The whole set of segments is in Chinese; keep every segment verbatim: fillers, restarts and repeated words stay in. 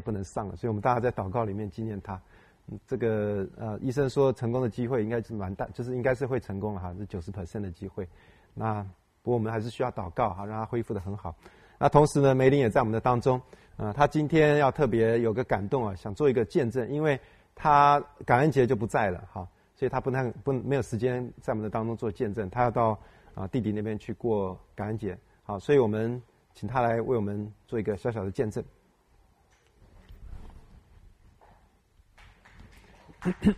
不能上了，所以我们大家在祷告里面纪念他。嗯、这个呃，医生说成功的机会应该是蛮大，就是应该是会成功了哈，是 百分之九十 的机会。那不过我们还是需要祷告哈，让他恢复得很好。那同时呢，梅林也在我们的当中，呃，他今天要特别有个感动啊，想做一个见证，因为他感恩节就不在了哈，所以他不能不没有时间在我们的当中做见证，他要到啊弟弟那边去过感恩节，好，所以我们请他来为我们做一个小小的见证。感谢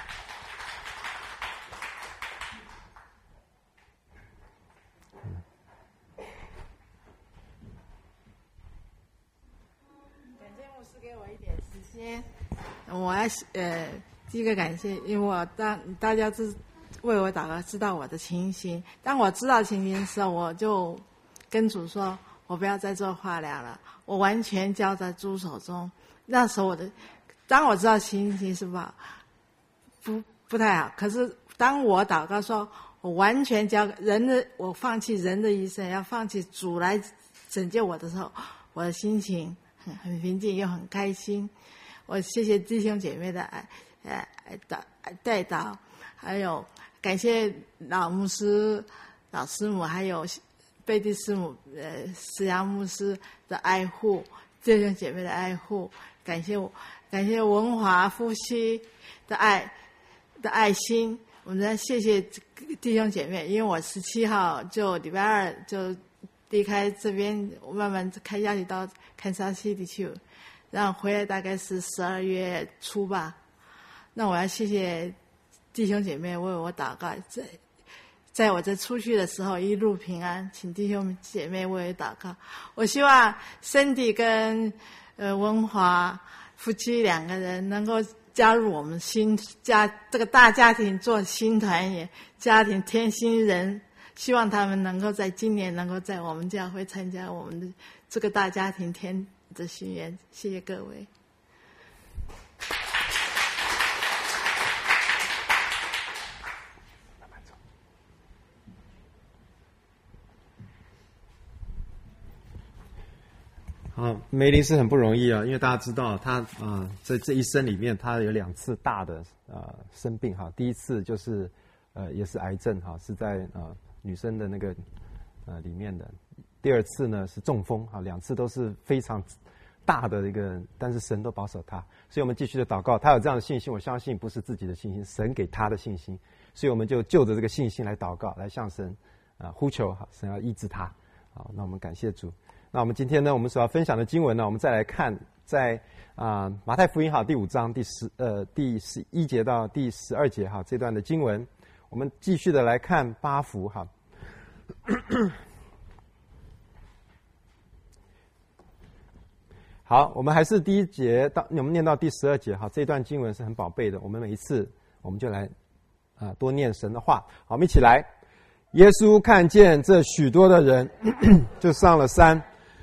牧师给我一点时间，我要呃第一个感谢，因为我当大家知为我祷告，知道我的情形。当我知道情形的时候，我就跟主说，我不要再做化疗了，我完全交在主手中。那时候我的，当我知道情形是吧，不不太好。可是当我祷告说，我完全交人的，我放弃人的一生，要放弃主来拯救我的时候，我的心情很很平静，又很开心。我谢谢弟兄姐妹的爱，呃，带带导，还有感谢老牧师、老师母，还有贝蒂师母、呃，石阳牧师的爱护，弟兄姐妹的爱护。感谢我，感谢文华夫妻的爱的爱心。我们再谢谢弟兄姐妹，因为我十七号就礼拜二就离开这边，慢慢开下去到堪萨斯地去，然后回来大概是十二月初吧。那我要谢谢弟兄姐妹为我祷告，在在我这出去的时候一路平安，请弟兄姐妹为我祷告。我希望森迪跟呃文华夫妻两个人能够加入我们新家这个大家庭，做新团圆家庭添新人。希望他们能够在今年能够在我们教会参加我们的这个大家庭添的心愿。谢谢各位。 啊，梅林是很不容易啊，因为大家知道他啊、呃，在这一生里面，他有两次大的呃生病哈。第一次就是呃也是癌症哈，是在呃女生的那个呃里面的。第二次呢是中风哈，两次都是非常大的一个，但是神都保守他，所以我们继续的祷告，他有这样的信心，我相信不是自己的信心，神给他的信心，所以我们就就着这个信心来祷告，来向神啊、呃、呼求哈，神要医治他。好，那我们感谢主。那我们今天呢，我们所要分享的经文呢，我们再来看在啊、呃、马太福音哈第五章第十呃第十一节到第十二节哈这段的经文，我们继续的来看八福哈。好，我们还是第一节到我们念到第十二节哈，这段经文是很宝贝的，我们每一次我们就来啊、呃、多念神的话。好，我们一起来。耶稣看见这许多的人，就上了山。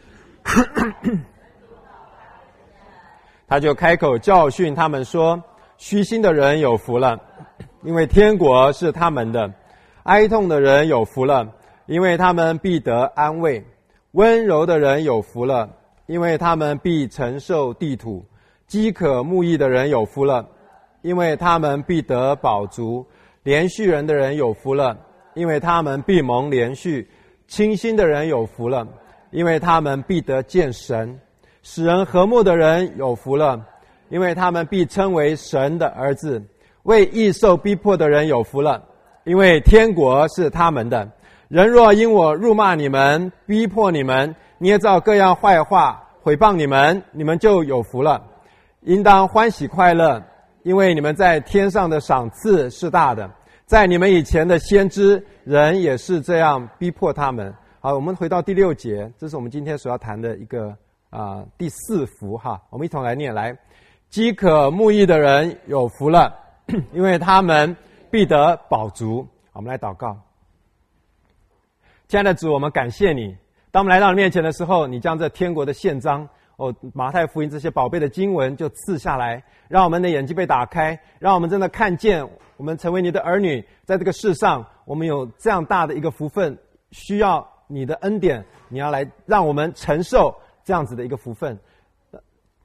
他就开口教训他们说，虚心的人有福了，因为天国是他们的；哀痛的人有福了，因为他们必得安慰；温柔的人有福了，因为他们必承受地土；饥渴慕义的人有福了，因为他们必得饱足；连续人的人有福了，因为他们必蒙连续；清心的人有福了，因为他们必得见神；使人和睦的人有福了，因为他们必称为神的儿子；为义受逼迫的人有福了，因为天国是他们的。人若因我辱骂你们，逼迫你们，捏造各样坏话，毁谤你们，你们就有福了。应当欢喜快乐，因为你们在天上的赏赐是大的。在你们以前的先知，人也是这样逼迫他们。好，我们回到第六节，这是我们今天所要谈的一个啊、呃、第四福哈，我们一同来念来。饥渴慕义的人有福了，因为他们必得饱足。我们来祷告。亲爱的主，我们感谢你，当我们来到你面前的时候，你将这天国的宪章哦，马太福音这些宝贝的经文就赐下来，让我们的眼睛被打开，让我们真的看见我们成为你的儿女，在这个世上我们有这样大的一个福分，需要你的恩典，你要来让我们承受这样子的一个福分。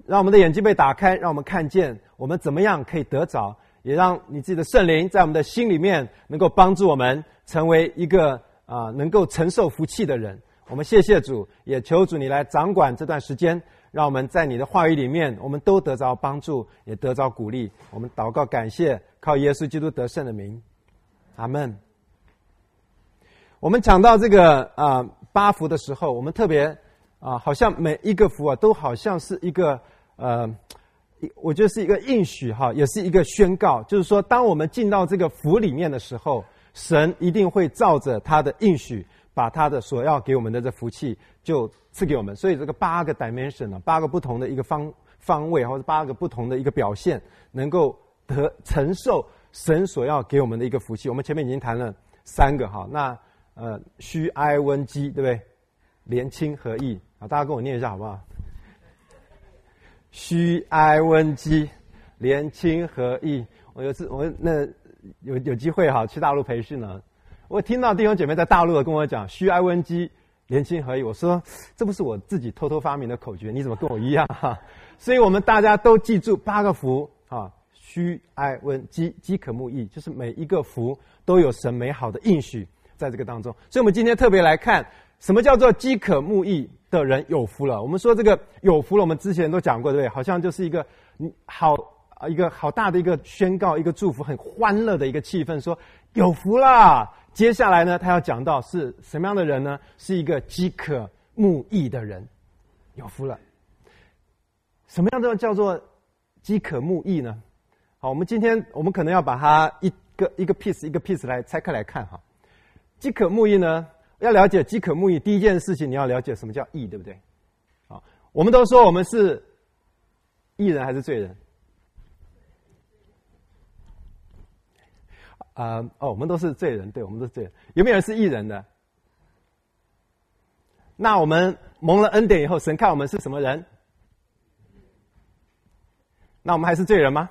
让我们的眼睛被打开，让我们看见我们怎么样可以得着，也让你自己的圣灵在我们的心里面能够帮助我们成为一个啊、呃、能够承受福气的人。我们谢谢主，也求主你来掌管这段时间，让我们在你的话语里面，我们都得着帮助，也得着鼓励。我们祷告感谢，靠耶稣基督得胜的名，阿们。我们讲到这个啊、呃、八福的时候，我们特别啊、呃、好像每一个福啊都好像是一个呃，我觉得是一个应许哈，也是一个宣告，就是说当我们进到这个福里面的时候，神一定会照着他的应许，把他的所要给我们的这福气就赐给我们。所以这个八个 dimension 啊，八个不同的一个方方位，或者八个不同的一个表现，能够得承受神所要给我们的一个福气。我们前面已经谈了三个哈，那呃虚哀温基，对不对？连亲合意啊，大家跟我念一下好不好？虚哀温基，连亲合意。我有次我那有有机会哈去大陆培训呢，我听到弟兄姐妹在大陆的跟我讲虚哀温基连亲合意，我说这不是我自己偷偷发明的口诀，你怎么跟我一样哈？所以我们大家都记住八个福啊，虚哀温基，基可慕义，就是每一个福都有神美好的应许在这个当中。所以我们今天特别来看什么叫做基可慕义的人有福了。我们说这个有福了，我们之前都讲过，对不对？好像就是一个好一个好大的一个宣告，一个祝福，很欢乐的一个气氛，说有福啦。接下来呢，他要讲到是什么样的人呢？是一个基可慕义的人，有福了。什么样的叫做基可慕义呢？好，我们今天我们可能要把它一个一个 piece 一个 piece 来拆开来看哈。基可慕义呢，要了解基可慕义，第一件事情你要了解什么叫义，对不对？好，我们都说我们是义人还是罪人？啊、呃、哦，我们都是罪人，对，我们都是罪人。有没有人是义人的？那我们蒙了恩典以后，神看我们是什么人？那我们还是罪人吗？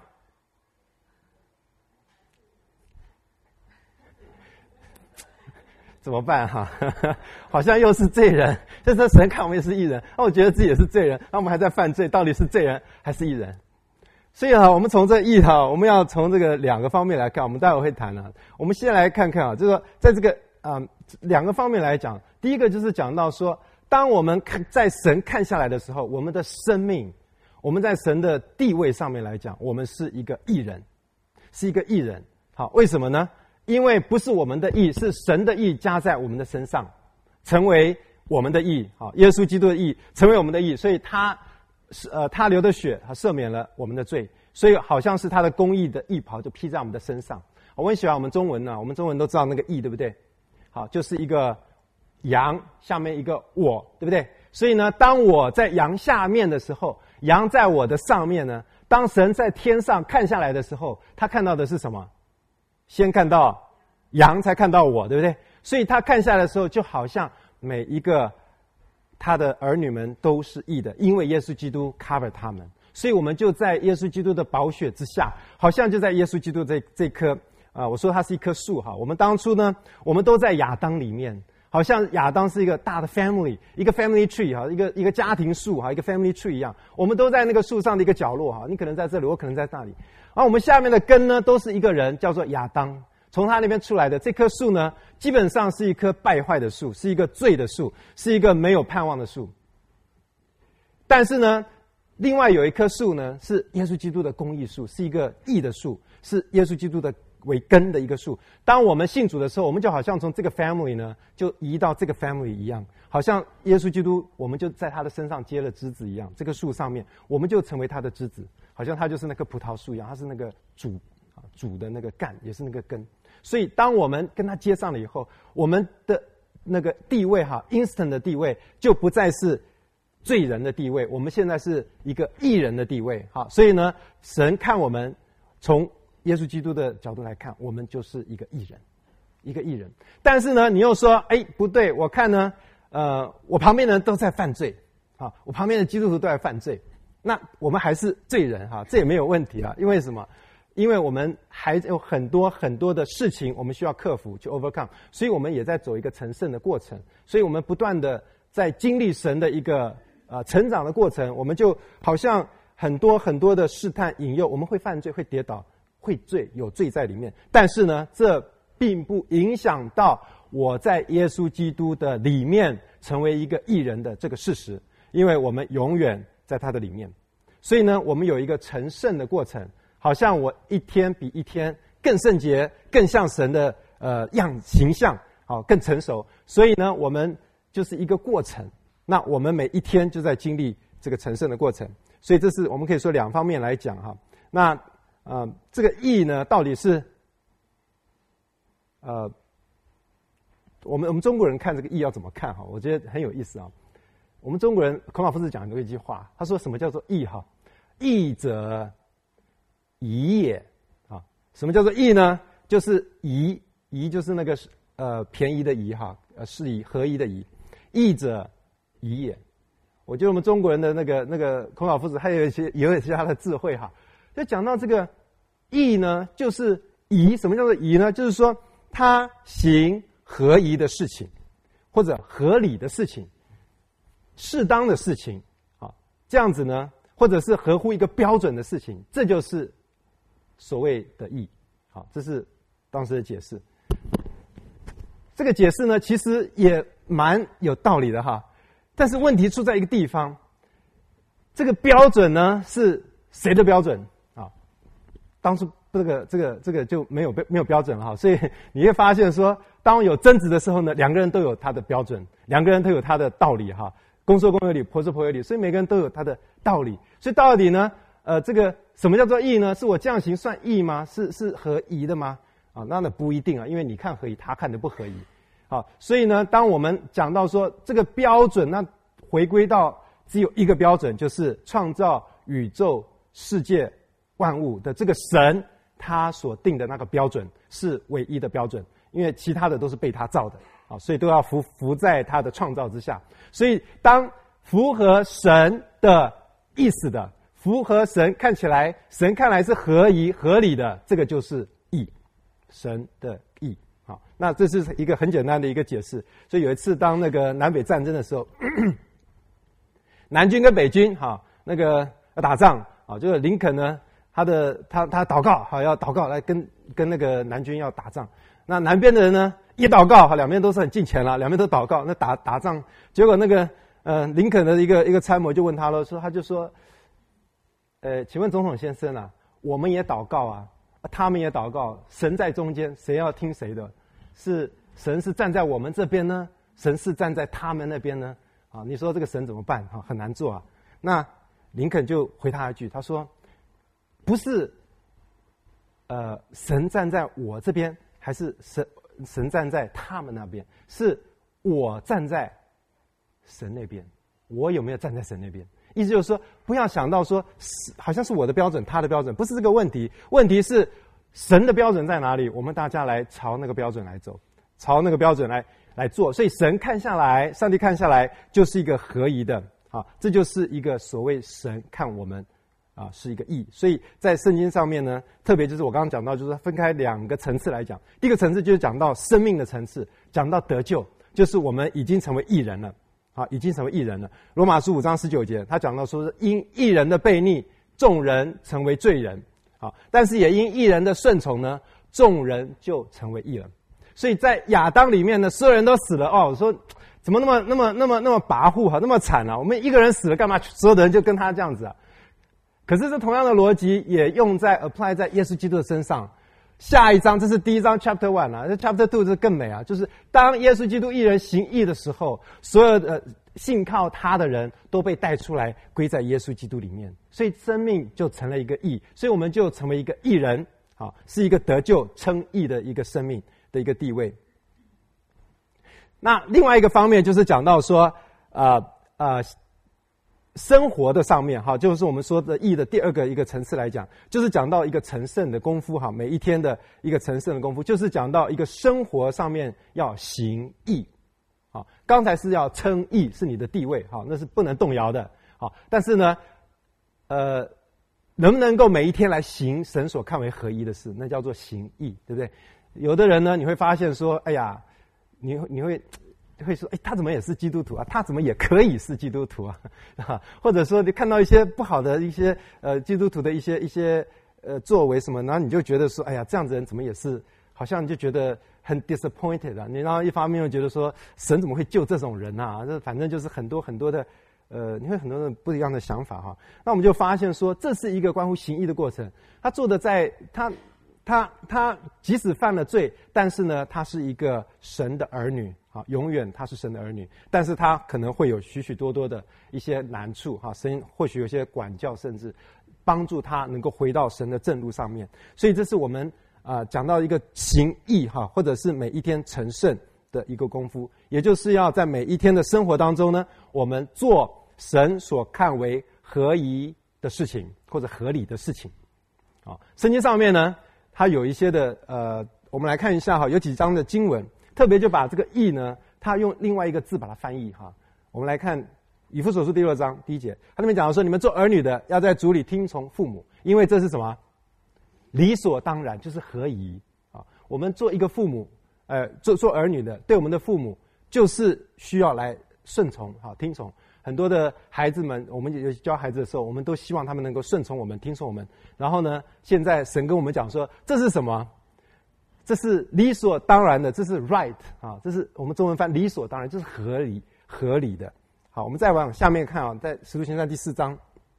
怎么办哈、啊？好像又是罪人。就是神看我们也是义人，那我觉得自己也是罪人，那我们还在犯罪，到底是罪人还是义人？所以哈，我们从这义哈，我们要从这个两个方面来看，我们待会会谈啊。我们先来看看啊，就是说在这个啊、呃、两个方面来讲，第一个就是讲到说，当我们看在神看下来的时候，我们的生命，我们在神的地位上面来讲，我们是一个义人，是一个义人。好，为什么呢？因为不是我们的义，是神的义加在我们的身上，成为我们的义。好，耶稣基督的义成为我们的义，所以他。呃，他流的血，他赦免了我们的罪，所以好像是他的公义的义袍就披在我们的身上。我很喜欢我们中文呢、啊，我们中文都知道那个义，对不对？好，就是一个羊下面一个我，对不对？所以呢，当我在羊下面的时候，羊在我的上面呢。当神在天上看下来的时候，他看到的是什么？先看到羊，才看到我，对不对？所以他看下来的时候，就好像每一个。他的儿女们都是义的，因为耶稣基督 cover 他们，所以我们就在耶稣基督的宝血之下，好像就在耶稣基督这这棵啊、呃，我说它是一棵树哈。我们当初呢，我们都在亚当里面，好像亚当是一个大的 family， 一个 family tree 哈，一个一个家庭树哈，一个 family tree 一样，我们都在那个树上的一个角落哈。你可能在这里，我可能在那里，而我们下面的根呢，都是一个人，叫做亚当。从他那边出来的这棵树呢，基本上是一棵败坏的树，是一个罪的树，是一个没有盼望的树。但是呢，另外有一棵树呢，是耶稣基督的公义树，是一个义的树，是耶稣基督的为根的一个树。当我们信主的时候，我们就好像从这个 family 呢，就移到这个 family 一样，好像耶稣基督，我们就在他的身上结了枝子一样，这个树上面，我们就成为他的枝子，好像他就是那棵葡萄树一样，他是那个主主的那个干，也是那个根。所以当我们跟他接上了以后，我们的那个地位哈 instant 的地位就不再是罪人的地位，我们现在是一个义人的地位。好，所以呢，神看我们从耶稣基督的角度来看，我们就是一个义人，一个义人。但是呢，你又说，哎，不对，我看呢，呃，我旁边的人都在犯罪，啊，我旁边的基督徒都在犯罪，那我们还是罪人哈，这也没有问题啊，因为什么？因为我们还有很多很多的事情我们需要克服去 overcome， 所以我们也在走一个成圣的过程，所以我们不断的在经历神的一个呃成长的过程，我们就好像很多很多的试探引诱，我们会犯罪，会跌倒，会罪，有罪在里面。但是呢，这并不影响到我在耶稣基督的里面成为一个义人的这个事实，因为我们永远在他的里面。所以呢，我们有一个成圣的过程，好像我一天比一天更圣洁，更像神的呃样形象，好，更成熟。所以呢，我们就是一个过程。那我们每一天就在经历这个成圣的过程。所以这是我们可以说两方面来讲哈。那呃，这个义呢，到底是呃，我们我们中国人看这个义要怎么看哈？我觉得很有意思啊。我们中国人孔老夫子讲过一句话，他说什么叫做义哈？义者宜也啊。什么叫做义呢？就是宜，宜就是那个呃便宜的宜哈，呃适宜合宜的宜。义者宜也。我觉得我们中国人的那个那个孔老夫子还有一些也有一些他的智慧哈。就讲到这个义呢，就是宜。什么叫做宜呢？就是说他行合宜的事情，或者合理的事情，适当的事情啊，这样子呢，或者是合乎一个标准的事情，这就是所谓的义。好，这是当时的解释。这个解释呢，其实也蛮有道理的哈。但是问题出在一个地方，这个标准呢是谁的标准啊？当初这个这个这个就没有没有标准了哈。所以你会发现说，当有争执的时候呢，两个人都有他的标准，两个人都有他的道理哈。公说公有理，婆说婆有理，所以每个人都有他的道理。所以到底呢，呃，这个什么叫做义呢？是我这样行算义吗？是是合宜的吗？啊，那那不一定啊，因为你看合宜，他看的不合宜。好，所以呢，当我们讲到说这个标准，那回归到只有一个标准，就是创造宇宙世界万物的这个神，他所定的那个标准是唯一的标准，因为其他的都是被他造的。啊，所以都要服服在他的创造之下。所以当符合神的意思的，符合神看起来神看来是合宜合理的，这个就是义，神的义。好，那这是一个很简单的一个解释。所以有一次当那个南北战争的时候，咳咳南军跟北军哈那个要打仗啊，就是林肯呢，他的他他祷告好要祷告来跟跟那个南军要打仗。那南边的人呢，一祷告，两边都是很近前了，两边都祷告，那打打仗，结果那个呃林肯的一个一个参谋就问他了，说他就说，呃，请问总统先生啊，我们也祷告啊，他们也祷告，神在中间，谁要听谁的？是神是站在我们这边呢，神是站在他们那边呢？啊，你说这个神怎么办？啊，很难做啊。那林肯就回他一句，他说，不是，呃，神站在我这边。还是神神站在他们那边，是我站在神那边，我有没有站在神那边？意思就是说，不要想到说，好像是我的标准，他的标准，不是这个问题。问题是神的标准在哪里？我们大家来朝那个标准来走，朝那个标准来来做。所以神看下来，上帝看下来，就是一个合宜的啊，这就是一个所谓神看我们。啊，是一个义。所以在圣经上面呢，特别就是我刚刚讲到，就是分开两个层次来讲。第一个层次就是讲到生命的层次，讲到得救，就是我们已经成为义人了，啊，已经成为义人了。罗马书五章十九节，他讲到说是因义人的悖逆，众人成为罪人，啊，但是也因义人的顺从呢，众人就成为义人。所以在亚当里面呢，所有人都死了哦。我说怎么那么那么那么那么跋扈哈，那么惨啊？我们一个人死了干嘛？所有的人就跟他这样子啊？可是这同样的逻辑也用在 apply 在耶稣基督的身上。下一章，这是第一章 chapter one 啊，这 chapter two 这更美啊，就是当耶稣基督一人行义的时候，所有的信靠他的人都被带出来归在耶稣基督里面，所以生命就成了一个义，所以我们就成为一个义人，啊，是一个得救称义的一个生命的一个地位。那另外一个方面就是讲到说，呃呃。生活的上面哈，就是我们说的义的第二个一个层次来讲，就是讲到一个成圣的功夫哈，每一天的一个成圣的功夫，就是讲到一个生活上面要行义。好，刚才是要称义是你的地位哈，那是不能动摇的。好，但是呢，呃，能不能够每一天来行神所看为合一的事，那叫做行义，对不对？有的人呢，你会发现说，哎呀，你你会会说，哎，他怎么也是基督徒啊？他怎么也可以是基督徒啊？啊，或者说你看到一些不好的一些呃基督徒的一些一些呃作为什么，然后你就觉得说，哎呀，这样子人怎么也是，好像你就觉得很 disappointed 啊。你然后一方面又觉得说，神怎么会救这种人啊？这反正就是很多很多的呃，你会很多的不一样的想法哈。那我们就发现说，这是一个关乎行义的过程。他做的在他。他他即使犯了罪，但是呢，他是一个神的儿女啊，永远他是神的儿女。但是他可能会有许许多多的一些难处哈，神或许有些管教，甚至帮助他能够回到神的正路上面。所以这是我们啊、呃、讲到一个行义哈，或者是每一天成圣的一个功夫，也就是要在每一天的生活当中呢，我们做神所看为合宜的事情或者合理的事情。啊，圣经上面呢。它有一些的呃，我们来看一下哈，有几章的经文，特别就把这个义呢，它用另外一个字把它翻译哈。我们来看以弗所书第六章第一节，它那边讲到说，你们做儿女的要在主里听从父母，因为这是什么？理所当然，就是合宜啊。我们做一个父母，呃，做做儿女的，对我们的父母就是需要来顺从哈，听从。很多的孩子们，我们有教孩子的时候，我们都希望他们能够顺从我们，听从我们。然后呢，现在神跟我们讲说，这是什么？这是理所当然的，这是 right 啊，这是我们中文翻理所当然，这是合理合理的。好，我们再往下面看啊，在使徒行传第四章，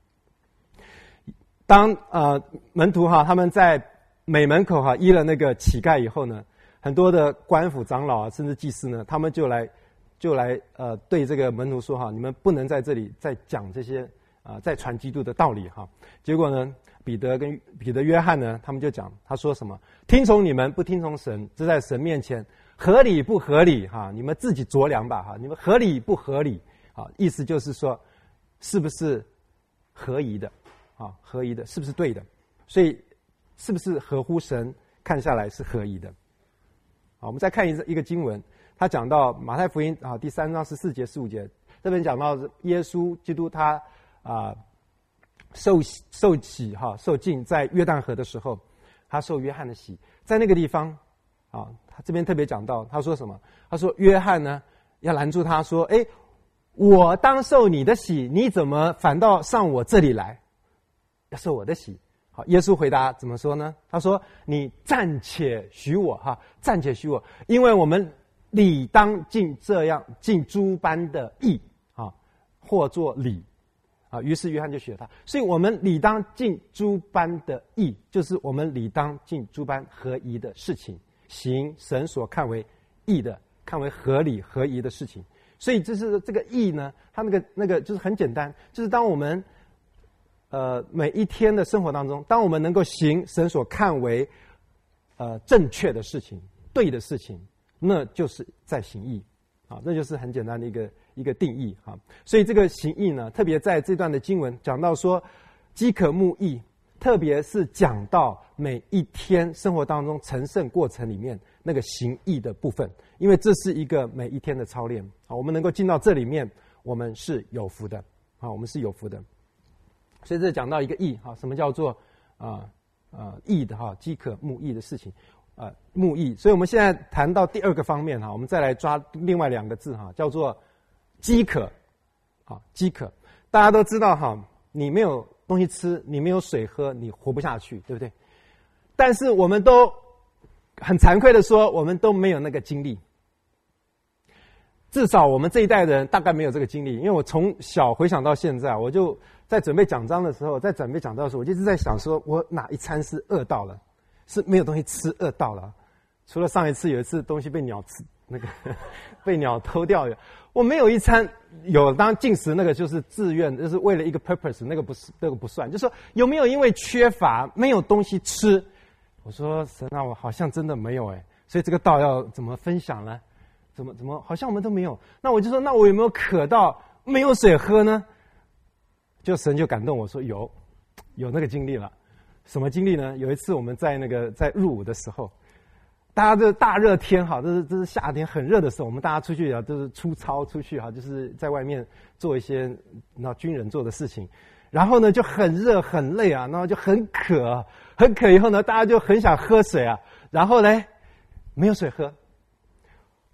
当呃门徒哈他们在美门口哈医了那个乞丐以后呢，很多的官府长老啊，甚至祭司呢，他们就来。就来呃对这个门徒说哈，你们不能在这里再讲这些啊、呃、再传基督的道理哈。结果呢，彼得跟彼得约翰呢，他们就讲，他说什么？听从你们不听从神，这在神面前合理不合理哈？你们自己酌量吧哈，你们合理不合理啊？意思就是说，是不是合宜的啊？合宜的，是不是对的？所以是不是合乎神看下来是合宜的？好，我们再看一一个经文。他讲到马太福音啊第三章十四节十五节，这边讲到耶稣基督他啊受受洗哈受浸在约旦河的时候，他受约翰的洗，在那个地方啊，他这边特别讲到，他说什么？他说约翰呢要拦住他说，哎，我当受你的洗，你怎么反倒上我这里来，要受我的洗？好，耶稣回答怎么说呢？他说：“你暂且许我哈，暂且许我，因为我们。”理当尽这样尽诸般的义啊，或作礼啊。于是约翰就学他，所以我们理当尽诸般的义，就是我们理当尽诸般合宜的事情，行神所看为义的、看为合理合宜的事情。所以这是这个义呢，它那个那个就是很简单，就是当我们呃每一天的生活当中，当我们能够行神所看为呃正确的事情、对的事情。那就是在行义，啊，那就是很简单的一个一个定义啊。所以这个行义呢，特别在这段的经文讲到说，饥渴慕义，特别是讲到每一天生活当中成圣过程里面那个行义的部分，因为这是一个每一天的操练啊。我们能够进到这里面，我们是有福的啊，我们是有福的。所以这讲到一个义啊，什么叫做啊啊义的哈，饥渴慕义的事情。呃，慕义，所以我们现在谈到第二个方面哈，我们再来抓另外两个字哈，叫做饥渴，啊，饥渴。大家都知道哈，你没有东西吃，你没有水喝，你活不下去，对不对？但是我们都很惭愧的说，我们都没有那个经历。至少我们这一代人大概没有这个经历，因为我从小回想到现在，我就在准备讲章的时候，在准备讲道的时候，我就一直在想说，我哪一餐是饿到了？是没有东西吃，饿到了。除了上一次有一次东西被鸟吃，那个被鸟偷掉了，我没有一餐有。当然进食那个就是自愿，就是为了一个 purpose， 那个不是那个不算。就是说有没有因为缺乏没有东西吃？我说神啊，我好像真的没有哎，所以这个道要怎么分享呢？怎么怎么好像我们都没有？那我就说，那我有没有渴到没有水喝呢？就神就感动我说有，有那个经历了。什么经历呢？有一次我们在那个在入伍的时候，大家这大热天哈，这是这是夏天很热的时候，我们大家出去啊，就是出操出去哈，就是在外面做一些那军人做的事情，然后呢就很热很累啊，然后就很渴，很渴以后呢，大家就很想喝水啊，然后呢没有水喝，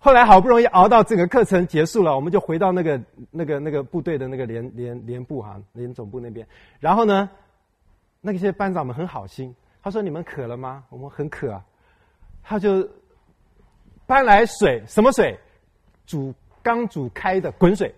后来好不容易熬到整个课程结束了，我们就回到那个那个那个部队的那个连连连部哈连总部那边，然后呢，那些班长们很好心，他说你们渴了吗？我们很渴啊，他就搬来水，什么水？煮刚煮开的滚水。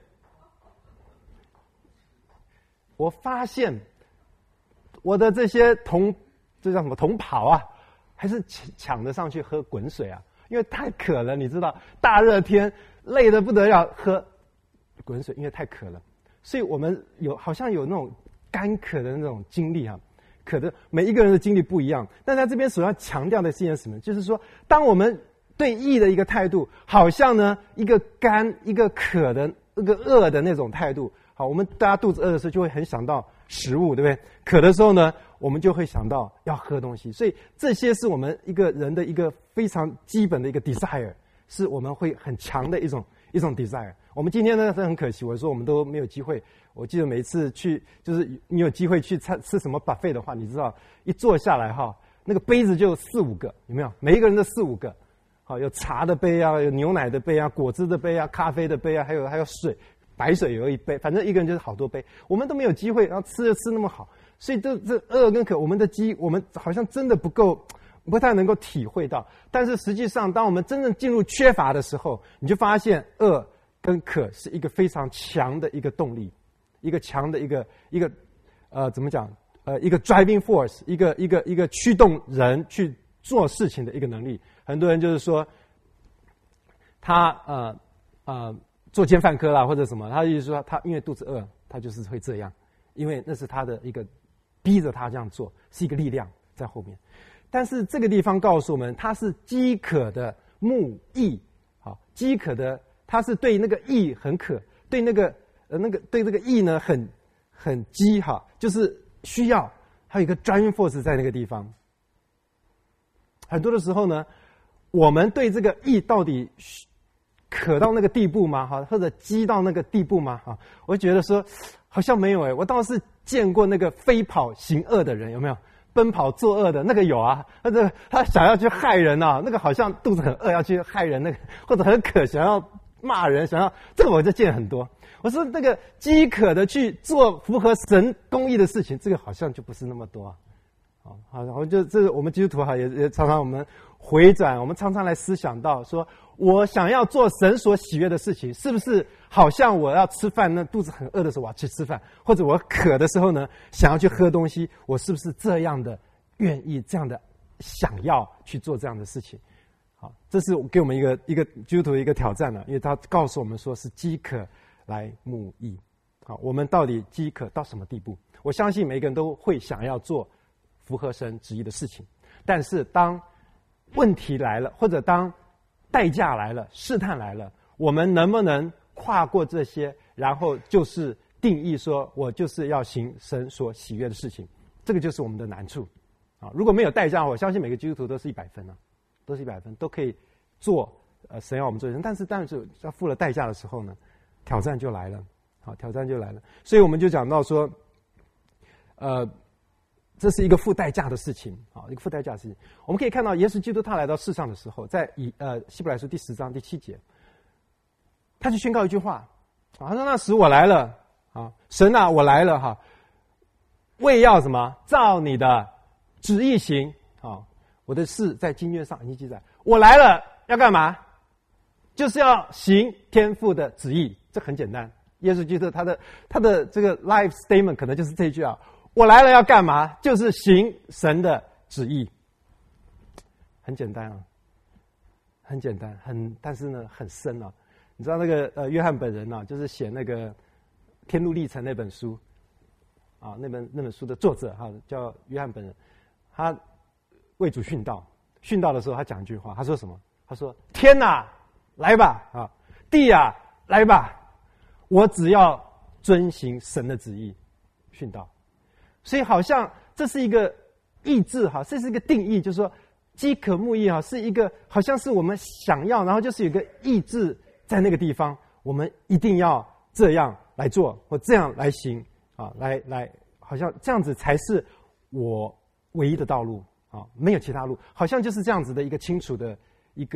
我发现我的这些同这叫什么同袍啊，还是抢着上去喝滚水啊，因为太渴了，你知道，大热天累得不得了，喝滚水，因为太渴了。所以我们有好像有那种干渴的那种经历啊，渴的每一个人的经历不一样。但在这边所要强调的是一件什么？就是说，当我们对义的一个态度，好像呢一个干一个渴的一个饿的那种态度。好，我们大家肚子饿的时候就会很想到食物，对不对？渴的时候呢，我们就会想到要喝东西。所以这些是我们一个人的一个非常基本的一个 desire， 是我们会很强的一种一种 desire。我们今天呢是很可惜，我说我们都没有机会。我记得每一次去，就是你有机会去吃吃什么 buffet 的话，你知道一坐下来哈，那个杯子就有四五个，有没有？每一个人的四五个。好，有茶的杯啊，有牛奶的杯啊，果汁的杯啊，咖啡的杯啊，还有还有水。白水有一杯，反正一个人就是好多杯，我们都没有机会，然后吃就吃那么好，所以这这饿跟渴，我们的饥，我们好像真的不够，不太能够体会到。但是实际上，当我们真正进入缺乏的时候，你就发现饿跟渴是一个非常强的一个动力，一个强的一个一个呃怎么讲呃一个 driving force， 一个一个一个驱动人去做事情的一个能力。很多人就是说，他呃呃。作奸犯科啦，或者什么，他的意思说他因为肚子饿，他就是会这样，因为那是他的一个逼着他这样做，是一个力量在后面。但是这个地方告诉我们，他是饥渴的慕义，好，饥渴的，他是对那个义很渴，对那个呃那个对这个义呢很很饥哈，就是需要，还有一个 driving force 在那个地方。很多的时候呢，我们对这个义到底渴到那个地步吗？哈，或者饥到那个地步吗？哈，我觉得说好像没有诶，我倒是见过那个飞跑行恶的人，有没有？奔跑作恶的那个有啊，他这他想要去害人啊，那个好像肚子很饿要去害人，那个或者很渴想要骂人，想要这个我就见很多。我说那个饥渴的去做符合神公义的事情，这个好像就不是那么多啊。好，好，然后就这个我们基督徒哈也也常常我们回转，我们常常来思想到说，我想要做神所喜悦的事情，是不是好像我要吃饭，那肚子很饿的时候我要去吃饭，或者我渴的时候呢想要去喝东西，我是不是这样的愿意这样的想要去做这样的事情？好，这是给我们一个一个基督徒的一个挑战了，因为他告诉我们说是饥渴来慕义。好，我们到底饥渴到什么地步？我相信每个人都会想要做符合神旨意的事情，但是当问题来了，或者当代价来了，试探来了，我们能不能跨过这些，然后就是定义说我就是要行神所喜悦的事情？这个就是我们的难处啊！如果没有代价，我相信每个基督徒都是一百分啊，都是一百分，都可以做呃神要我们做的。但是，但是要付了代价的时候呢，挑战就来了。好，挑战就来了。所以我们就讲到说，呃。这是一个付代价的事情啊，一个付代价的事情。我们可以看到，耶稣基督他来到世上的时候，在以呃希伯来书第十章第七节，他就宣告一句话啊，他说：“那时我来了啊，神啊，我来了哈，为要什么？照你的旨意行啊。我的事在经卷上已经记载，我来了要干嘛？就是要行天父的旨意。这很简单。耶稣基督他的他的这个 life statement 可能就是这一句啊。”我来了要干嘛？就是行神的旨意。很简单啊，很简单，很但是呢很深啊。你知道那个呃约翰本人啊，就是写那个《天路历程》那本书啊，那本那本书的作者哈、啊、叫约翰本人，他为主殉道，殉道的时候他讲一句话，他说什么？他说：“天哪，来吧啊，地啊，来吧，我只要遵行神的旨意，殉道。”所以好像这是一个意志哈，这是一个定义，就是说饥渴慕义哈，是一个好像是我们想要，然后就是有个意志在那个地方，我们一定要这样来做或这样来行啊，来来，好像这样子才是我唯一的道路啊，没有其他路，好像就是这样子的一个清楚的一个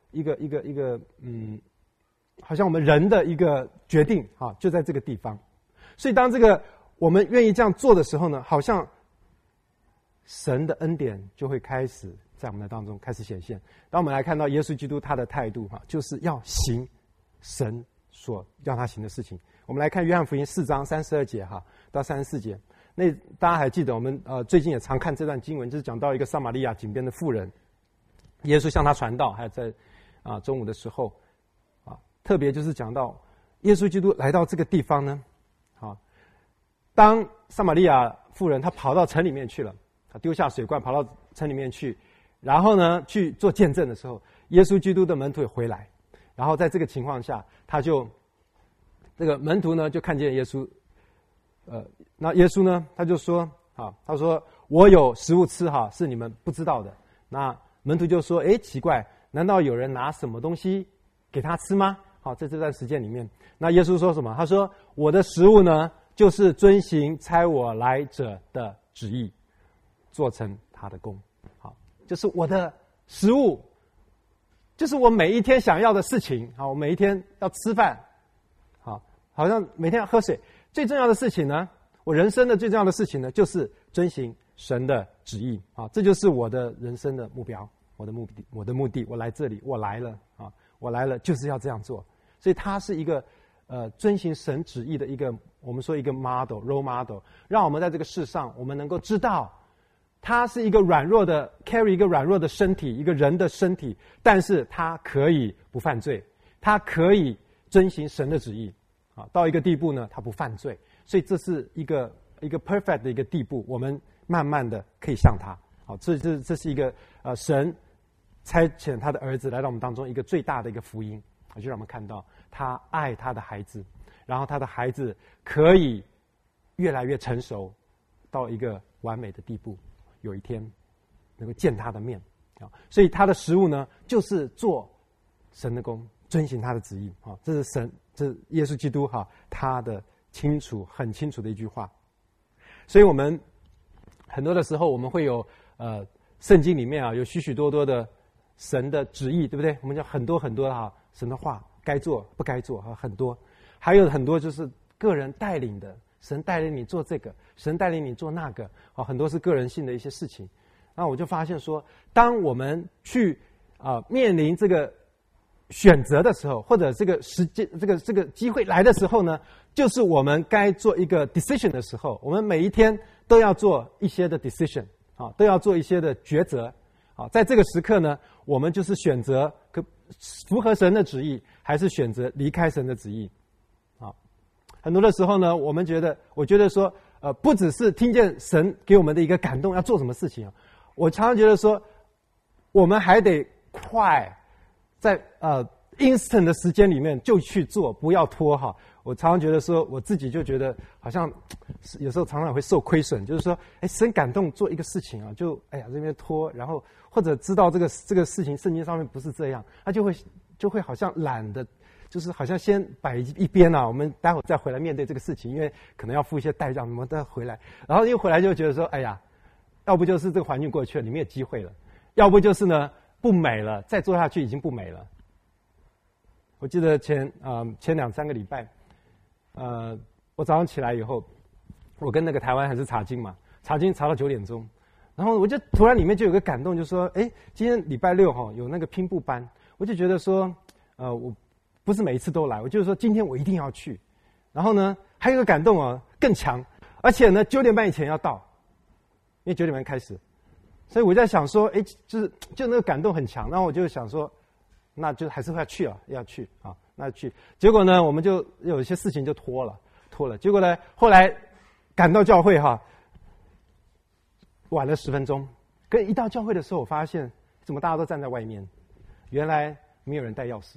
一个一个一个嗯，好像我们人的一个决定啊，就在这个地方。所以当这个我们愿意这样做的时候呢，好像神的恩典就会开始在我们的当中开始显现。当我们来看到耶稣基督他的态度哈，就是要行神所要他行的事情。我们来看约翰福音四章三十二节哈到三十四节。那大家还记得我们呃最近也常看这段经文，就是讲到一个撒玛利亚井边的妇人，耶稣向他传道，还有在啊中午的时候啊，特别就是讲到耶稣基督来到这个地方呢，啊，当撒玛利亚妇人她跑到城里面去了，她丢下水罐跑到城里面去，然后呢去做见证的时候，耶稣基督的门徒也回来，然后在这个情况下，他就这个门徒呢就看见耶稣，呃，那耶稣呢他就说啊，他说我有食物吃哈，是你们不知道的。那门徒就说，诶，奇怪，难道有人拿什么东西给他吃吗？好，在这段时间里面，那耶稣说什么？他说我的食物呢，就是遵行差我来者的旨意，做成他的功。好，就是我的食物，就是我每一天想要的事情。好，我每一天要吃饭，好，好像每天要喝水。最重要的事情呢，我人生的最重要的事情呢，就是遵行神的旨意。啊，这就是我的人生的目标，我的目的，我的目的。我来这里，我来了啊，我来了就是要这样做。所以它是一个呃遵行神旨意的一个，我们说一个 model role model， 让我们在这个世上，我们能够知道，他是一个软弱的 carry 一个软弱的身体，一个人的身体，但是他可以不犯罪，他可以遵行神的旨意。啊，到一个地步呢，他不犯罪，所以这是一个一个 perfect 的一个地步，我们慢慢的可以像他。好，这这这是一个呃神差遣他的儿子来到我们当中一个最大的一个福音，就让我们看到他爱他的孩子，然后他的孩子可以越来越成熟，到一个完美的地步，有一天能够见他的面啊。所以他的食物呢，就是做神的工，遵行他的旨意啊。这是神。这是耶稣基督哈，他的清楚很清楚的一句话。所以我们很多的时候我们会有呃圣经里面啊有许许多多的神的旨意，对不对？我们讲很多很多哈神的话，该做不该做哈很多，还有很多就是个人带领的，神带领你做这个，神带领你做那个，啊很多是个人性的一些事情。那我就发现说，当我们去啊、呃、面临这个选择的时候，或者这个时间、这个这个机会来的时候呢，就是我们该做一个 decision 的时候。我们每一天都要做一些的 decision， 啊，都要做一些的抉择。啊，在这个时刻呢，我们就是选择可符合神的旨意，还是选择离开神的旨意。啊，很多的时候呢，我们觉得，我觉得说，呃，不只是听见神给我们的一个感动，要做什么事情啊，我常常觉得说，我们还得快。在呃 instant 的时间里面就去做，不要拖哈。我常常觉得说，我自己就觉得好像有时候常常会受亏损，就是说，哎，神感动做一个事情啊，就哎呀这边拖，然后或者知道这个这个事情圣经上面不是这样，他就会就会好像懒得，就是好像先摆一边啊，我们待会儿再回来面对这个事情，因为可能要付一些代价，我们再回来，然后一回来就觉得说，哎呀，要不就是这个环境过去了，你没有机会了，要不就是呢。不美了，再做下去已经不美了。我记得前啊、呃、前两三个礼拜，呃，我早上起来以后，我跟那个台湾还是查经嘛，查经查到九点钟，然后我就突然里面就有个感动，就说，哎，今天礼拜六哈有那个拼布班，我就觉得说，呃，我不是每一次都来，我就是说今天我一定要去。然后呢，还有一个感动啊更强，而且呢九点半以前要到，因为九点半开始。所以我在想说，哎，就是就那个感动很强，然后我就想说，那就还是要去啊，要去啊，那去。结果呢，我们就有一些事情就拖了，拖了。结果呢，后来赶到教会哈，晚了十分钟。跟一到教会的时候，我发现怎么大家都站在外面，原来没有人带钥匙。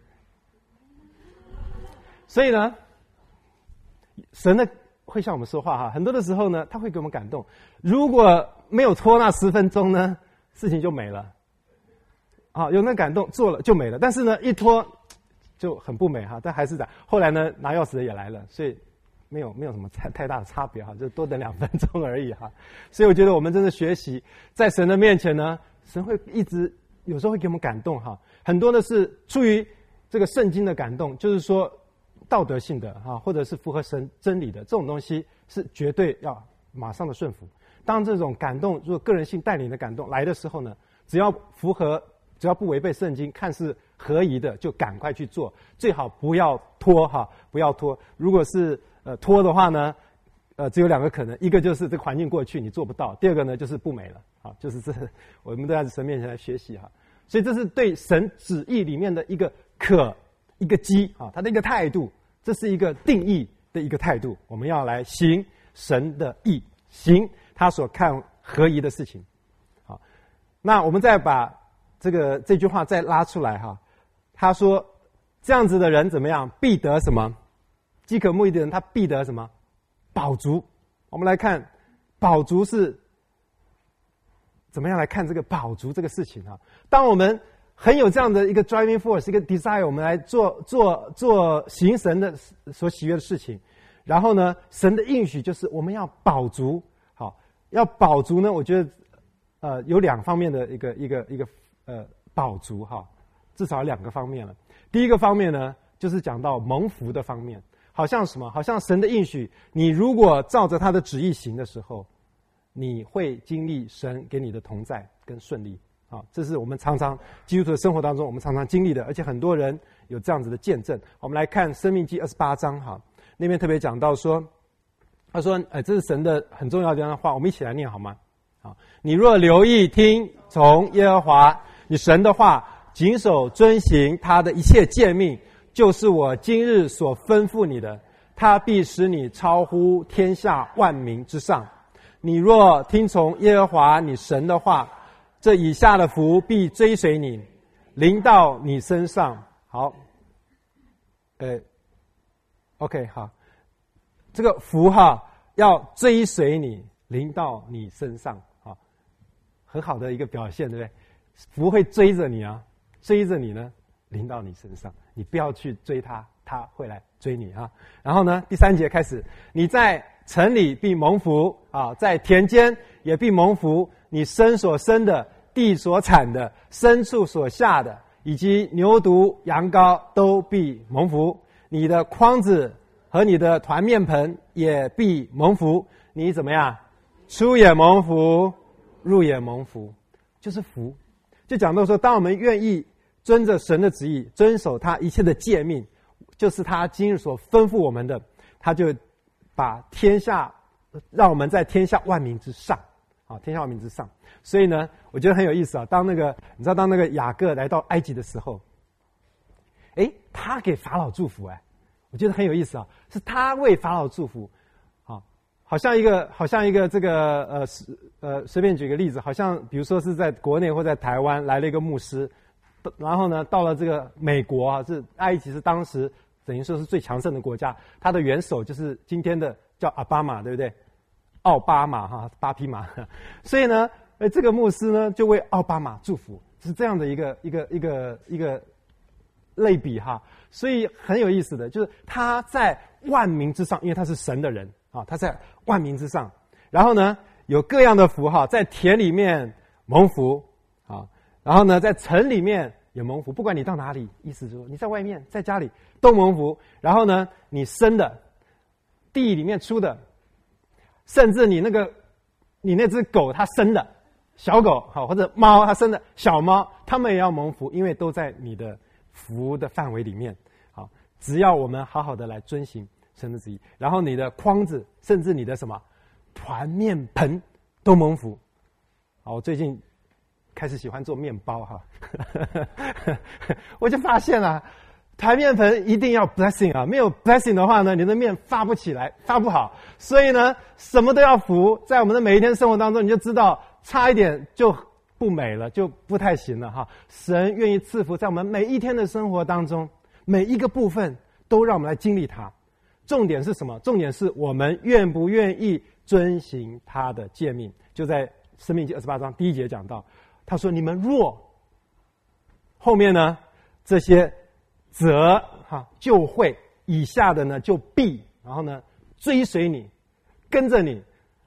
所以呢，神呢会向我们说话哈，很多的时候呢，他会给我们感动。如果没有拖那十分钟呢，事情就没了。啊，有那感动做了就没了，但是呢，一拖就很不美哈。但还是的，后来呢，拿钥匙的也来了，所以没有没有什么太太大的差别哈，就多等两分钟而已哈。所以我觉得我们真的学习在神的面前呢，神会一直有时候会给我们感动哈，很多的是出于这个圣经的感动，就是说道德性的哈，或者是符合神真理的这种东西，是绝对要马上的顺服。当这种感动，如果个人性带领的感动来的时候呢，只要符合，只要不违背圣经，看似合宜的，就赶快去做，最好不要拖哈，不要拖。如果是呃拖的话呢，呃只有两个可能，一个就是这个环境过去你做不到，第二个呢就是不美了啊，就是这我们都在神面前来学习哈。所以这是对神旨意里面的一个可一个基啊，他的一个态度，这是一个定义的一个态度，我们要来行神的义，行他所看合宜的事情。好，那我们再把这个这句话再拉出来哈，他说这样子的人怎么样？必得什么？饥渴慕义的人，他必得什么？饱足。我们来看饱足是怎么样来看这个饱足这个事情啊？当我们很有这样的一个 driving force， 一个 desire， 我们来做做做行神的所喜悦的事情，然后呢，神的应许就是我们要饱足。好，要饱足呢，我觉得呃有两方面的一个一个一个呃饱足哈，至少有两个方面了。第一个方面呢，就是讲到蒙福的方面，好像什么？好像神的应许，你如果照着他的旨意行的时候，你会经历神给你的同在跟顺利。啊，这是我们常常基督徒的生活当中，我们常常经历的，而且很多人有这样子的见证。我们来看《申命记》二十八章哈，那边特别讲到说，他说，呃，这是神的很重要的一段话，我们一起来念好吗？好，你若留意听从耶和华你神的话，谨守遵行他的一切诫命，就是我今日所吩咐你的，他必使你超乎天下万民之上。你若听从耶和华你神的话，这以下的福必追随你，临到你身上。好，呃 ，OK， 好，这个福哈要追随你，临到你身上，好，很好的一个表现，对不对？福会追着你啊，追着你呢，临到你身上，你不要去追他，他会来追你啊。然后呢，第三节开始，你在城里必蒙福啊，在田间也必蒙福。你生所生的，地所产的，牲畜所下的，以及牛犊羊羔都必蒙福。你的筐子和你的团面盆也必蒙福。你怎么样？出也蒙福，入也蒙福，就是福。就讲到说，当我们愿意遵着神的旨意，遵守他一切的诫命，就是他今日所吩咐我们的，他就把天下让我们在天下万民之上。啊，天下万民之上，所以呢，我觉得很有意思啊。当那个你知道，当那个雅各来到埃及的时候，诶，他给法老祝福，哎，我觉得很有意思啊，是他为法老祝福，啊，好像一个，好像一个这个呃呃，随便举个例子，好像比如说是在国内或在台湾来了一个牧师，然后呢，到了这个美国啊，是埃及是当时等于说是最强盛的国家，他的元首就是今天的叫奥巴马，对不对？奥巴马哈，八匹马，所以呢，呃，这个牧师呢就为奥巴马祝福，是这样的一个一个一个一个类比哈。所以很有意思的，就是他在万民之上，因为他是神的人啊，他在万民之上。然后呢，有各样的福哈，在田里面蒙福啊，然后呢，在城里面也蒙福，不管你到哪里，意思就是说你在外面，在家里都蒙福。然后呢，你生的，地里面出的。甚至你那个，你那只狗它生的小狗，好，或者猫它生的小猫，它们也要蒙福，因为都在你的福的范围里面。好，只要我们好好的来遵行神的旨意，然后你的筐子，甚至你的什么团面盆都蒙福。好，我最近开始喜欢做面包哈，我就发现了。团面盆一定要 blessing 啊，没有 blessing 的话呢，你的面发不起来，发不好。所以呢，什么都要福，在我们的每一天生活当中，你就知道差一点就不美了，就不太行了哈。神愿意赐福在我们每一天的生活当中，每一个部分都让我们来经历它。重点是什么？重点是我们愿不愿意遵行他的诫命。就在申命记二十八章第一节讲到，他说：“你们若……”后面呢，这些。则哈就会，以下的呢就必，然后呢追随你，跟着你，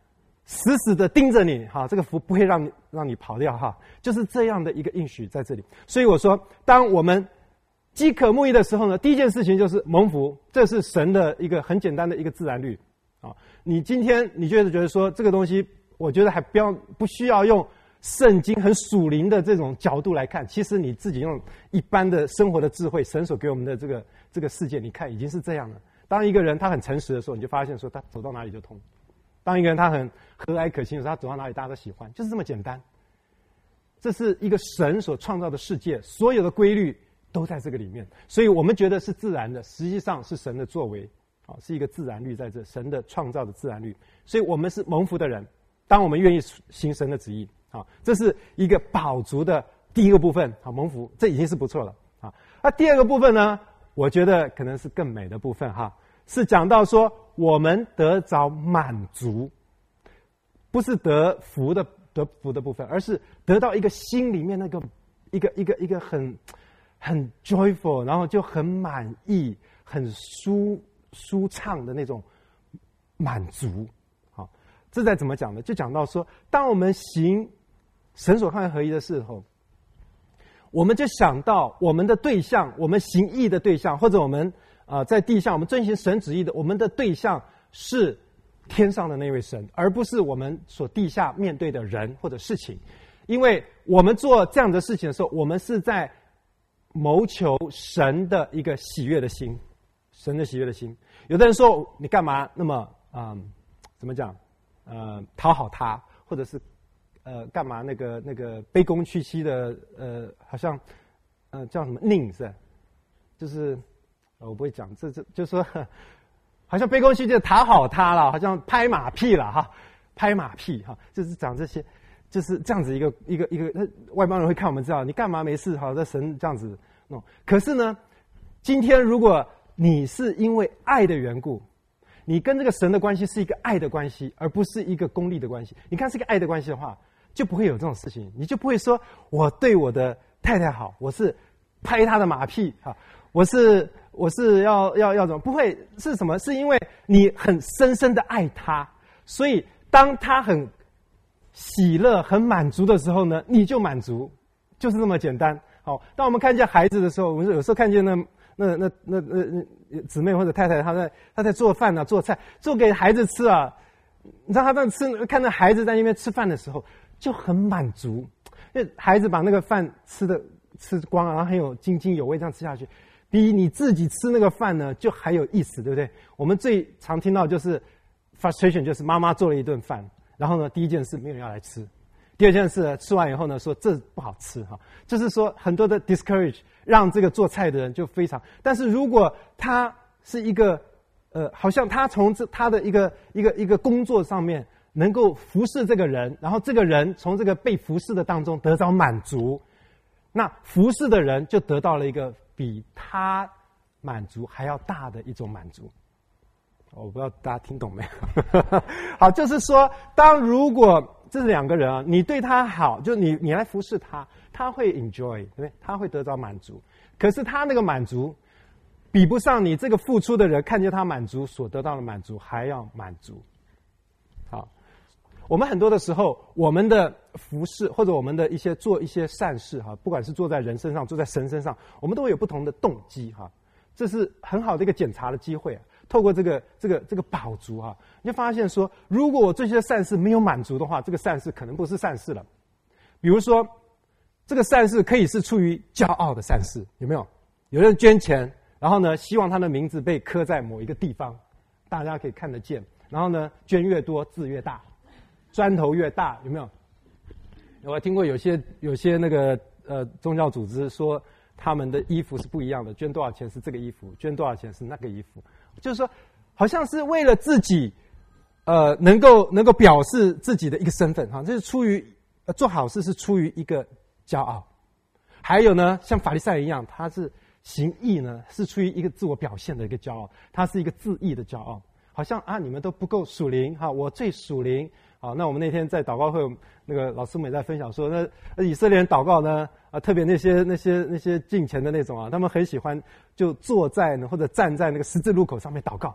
死死的盯着你，哈，这个福不会让你让你跑掉，哈，就是这样的一个应许在这里。所以我说，当我们饥渴慕义的时候呢，第一件事情就是蒙福，这是神的一个很简单的一个自然律啊。你今天你觉得觉得说这个东西，我觉得还不要不需要用圣经很属灵的这种角度来看，其实你自己用一般的生活的智慧，神所给我们的这个这个世界，你看已经是这样了。当一个人他很诚实的时候，你就发现说他走到哪里就通；当一个人他很和蔼可亲的时候，他走到哪里大家都喜欢，就是这么简单。这是一个神所创造的世界，所有的规律都在这个里面，所以我们觉得是自然的，实际上是神的作为，啊，是一个自然律在这，神的创造的自然律。所以我们是蒙福的人，当我们愿意行神的旨意，啊，这是一个饱足的第一个部分，好，蒙福，这已经是不错了，啊。那第二个部分呢，我觉得可能是更美的部分，哈，是讲到说我们得着满足，不是得福的得福的部分，而是得到一个心里面那个一个一个一个很。很 joyful， 然后就很满意、很舒舒畅的那种满足。好，这在怎么讲呢？就讲到说，当我们行神所看为合一的时候，我们就想到我们的对象，我们行义的对象，或者我们啊、呃、在地上我们遵行神旨意的，我们的对象是天上的那位神，而不是我们所地下面对的人或者事情。因为我们做这样的事情的时候，我们是在谋求神的一个喜悦的心，神的喜悦的心。有的人说你干嘛那么嗯怎么讲呃讨好他，或者是呃干嘛那个那个卑躬屈膝的呃好像呃叫什么佞是，就是我不会讲，这这就说好像卑躬屈膝的讨好他了，好像拍马屁了哈，拍马屁哈，就是讲这些。就是这样子一个一个一个，外邦人会看我们知道你干嘛没事，好，这神这样子弄。可是呢，今天如果你是因为爱的缘故，你跟这个神的关系是一个爱的关系，而不是一个功利的关系。你看是一个爱的关系的话，就不会有这种事情，你就不会说我对我的太太好，我是拍她的马屁哈，我是我是要要要怎么？不会是什么？是因为你很深深的爱她，所以当她很喜乐很满足的时候呢，你就满足，就是这么简单。好，当我们看见孩子的时候，我们有时候看见那那那那那那姊妹或者太太，她在她在做饭啊，做菜，做给孩子吃啊。你知道她在吃，看到孩子在那边吃饭的时候，就很满足，因为孩子把那个饭吃的吃光，然后很有津津有味，这样吃下去，比你自己吃那个饭呢就还有意思，对不对？我们最常听到就是 frustration， 就是妈妈做了一顿饭。然后呢，第一件事没有人要来吃，第二件事呢，吃完以后呢，说这不好吃哈，就是说很多的 discourage， 让这个做菜的人就非常。但是如果他是一个呃，好像他从这他的一个一个一个工作上面能够服侍这个人，然后这个人从这个被服侍的当中得到满足，那服侍的人就得到了一个比他满足还要大的一种满足。我不知道大家听懂没有？好，就是说，当如果这是两个人啊，你对他好，就你你来服侍他，他会 enjoy， 对不对？他会得到满足。可是他那个满足，比不上你这个付出的人看见他满足所得到的满足还要满足。好，我们很多的时候，我们的服侍或者我们的一些做一些善事哈，不管是做在人身上，做在神身上，我们都会有不同的动机哈。这是很好的一个检查的机会啊。透过这个这个这个饱足啊，你就发现说，如果我这些善事没有满足的话，这个善事可能不是善事了。比如说，这个善事可以是出于骄傲的善事，有没有？有人捐钱，然后呢，希望他的名字被刻在某一个地方，大家可以看得见。然后呢，捐越多字越大，砖头越大，有没有？我还听过有些有些那个呃宗教组织说，他们的衣服是不一样的，捐多少钱是这个衣服，捐多少钱是那个衣服。就是说，好像是为了自己，呃，能够能够表示自己的一个身份哈，这是出于、呃、做好事是出于一个骄傲。还有呢，像法利赛人一样，他是行义呢，是出于一个自我表现的一个骄傲，他是一个自义的骄傲，好像啊，你们都不够属灵哈，我最属灵。好，那我们那天在祷告会，那个老师们也在分享说，那以色列人祷告呢，啊，特别那些那些那些敬虔的那种啊，他们很喜欢就坐在呢或者站在那个十字路口上面祷告，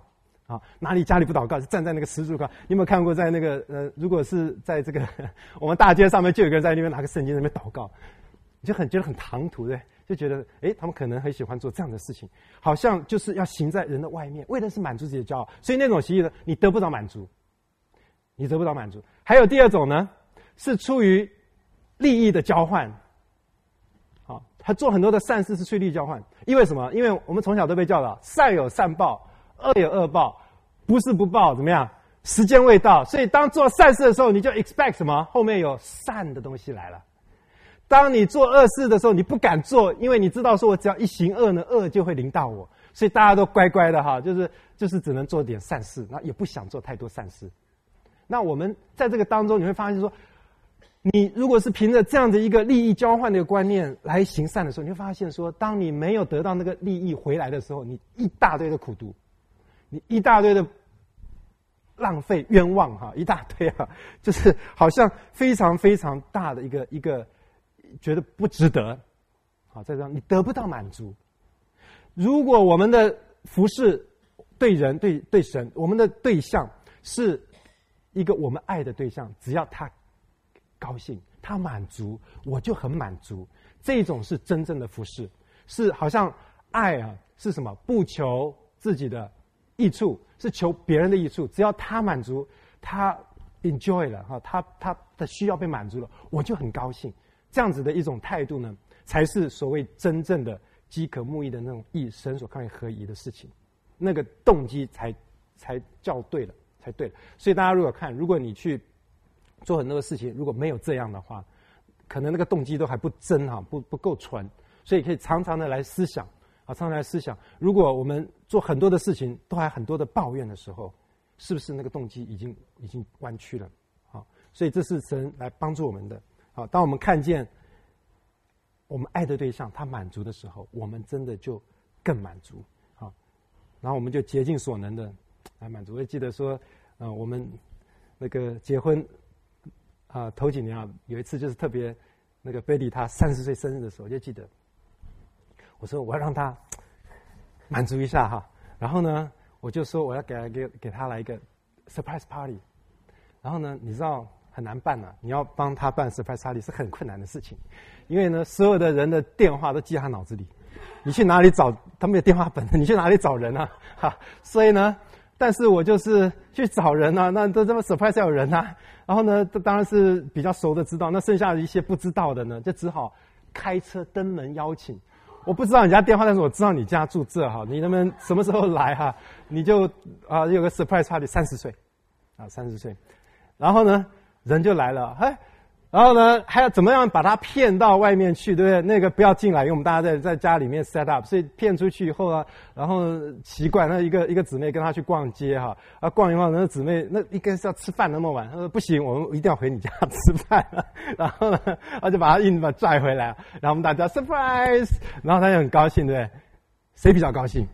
啊，哪里家里不祷告，就站在那个十字路口。你有没有看过在那个呃，如果是在这个我们大街上面，就有个人在那边拿个圣经在那边祷告，你就很觉得很唐突，对，就觉得诶，他们可能很喜欢做这样的事情，好像就是要行在人的外面，为的是满足自己的骄傲。所以那种习呢，你得不到满足，你得不到满足。还有第二种呢，是出于利益的交换。好，他做很多的善事是出于利益交换，因为什么？因为我们从小都被教导，善有善报，恶有恶报，不是不报，怎么样？时间未到，所以当做善事的时候，你就 expect 什么？后面有善的东西来了。当你做恶事的时候，你不敢做，因为你知道说我只要一行恶呢，恶就会临到我，所以大家都乖乖的哈，就是就是只能做点善事，那也不想做太多善事。那我们在这个当中，你会发现说，你如果是凭着这样的一个利益交换的一个观念来行善的时候，你会发现说，当你没有得到那个利益回来的时候，你一大堆的苦毒，你一大堆的浪费冤枉哈，一大堆啊，就是好像非常非常大的一个一个觉得不值得。好，再这样你得不到满足。如果我们的服事对人对对神，我们的对象是一个我们爱的对象，只要他高兴，他满足，我就很满足。这种是真正的服事，是好像爱啊，是什么？不求自己的益处，是求别人的益处。只要他满足，他 enjoy 了哈，他他的需要被满足了，我就很高兴。这样子的一种态度呢，才是所谓真正的饥渴慕义的那种义，神所看为合宜的事情。那个动机才才叫对了，才对了。所以大家如果看，如果你去做很多的事情，如果没有这样的话，可能那个动机都还不真哈，不不够纯。所以可以常常的来思想啊，常常来思想，如果我们做很多的事情都还很多的抱怨的时候，是不是那个动机已经已经弯曲了？好，所以这是神来帮助我们的。好，当我们看见我们爱的对象他满足的时候，我们真的就更满足。好，然后我们就竭尽所能的来满足。我记得说，呃，我们那个结婚啊、呃、头几年啊，有一次就是特别那个贝蒂他三十岁生日的时候，我就记得我说我要让他满足一下哈，然后呢，我就说我要给给给他来一个 surprise party， 然后呢，你知道很难办啊，你要帮他办 surprise party 是很困难的事情，因为呢，所有的人的电话都记在他脑子里，你去哪里找他们有电话本，你去哪里找人啊？哈，所以呢，但是我就是去找人啊，那都这么 surprise 要有人啊，然后呢，这当然是比较熟的知道，那剩下的一些不知道的呢，就只好开车登门邀请。我不知道你家电话，但是我知道你家住这哈，你能不能什么时候来哈？你就啊有个 surprise party， 三十岁，啊三十岁，然后呢人就来了，哎，然后呢还要怎么样把他骗到外面去，对不对？那个不要进来，因为我们大家在在家里面 set up， 所以骗出去以后啊，然后奇怪，那一个一个姊妹跟他去逛街哈，啊逛一逛，那个姊妹那应该是要吃饭那么晚，他说不行，我们一定要回你家吃饭，然后呢，他就把他硬把他拽回来，然后我们大家 surprise， 然后他就很高兴，对不对？谁比较高兴？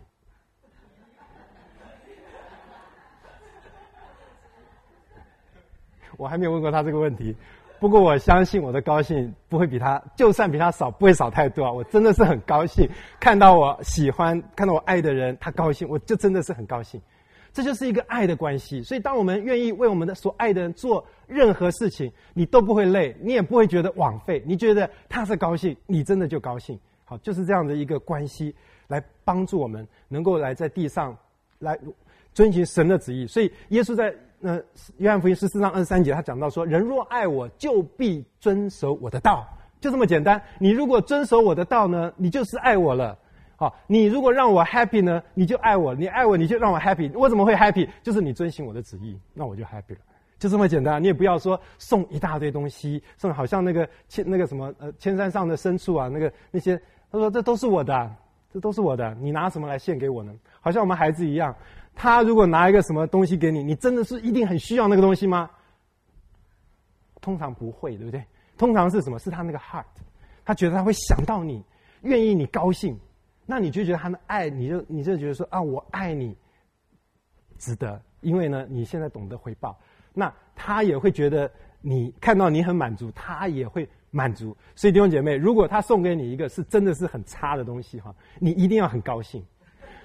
我还没有问过他这个问题，不过我相信我的高兴不会比他，就算比他少，不会少太多啊！我真的是很高兴，看到我喜欢、看到我爱的人，他高兴，我就真的是很高兴。这就是一个爱的关系。所以，当我们愿意为我们的所爱的人做任何事情，你都不会累，你也不会觉得枉费。你觉得他是高兴，你真的就高兴。好，就是这样的一个关系，来帮助我们能够来在地上来遵行神的旨意。所以，耶稣在呃，约翰福音十四章二十三节，他讲到说：“人若爱我，就必遵守我的道。”就这么简单。你如果遵守我的道呢，你就是爱我了。好，你如果让我 happy 呢，你就爱我。你爱我，你就让我 happy。我怎么会 happy？ 就是你遵行我的旨意，那我就 happy 了。就这么简单。你也不要说送一大堆东西，送好像那个千那个什么呃千山上的牲畜啊，那个那些，他说这都是我的、啊，这都是我的，你拿什么来献给我呢？好像我们孩子一样。他如果拿一个什么东西给你，你真的是一定很需要那个东西吗？通常不会，对不对？通常是什么？是他那个 heart， 他觉得他会想到你，愿意你高兴，那你就觉得他的爱，你就你就觉得说啊，我爱你，值得，因为呢，你现在懂得回报。那他也会觉得你看到你很满足，他也会满足。所以弟兄姐妹，如果他送给你一个是真的是很差的东西哈，你一定要很高兴。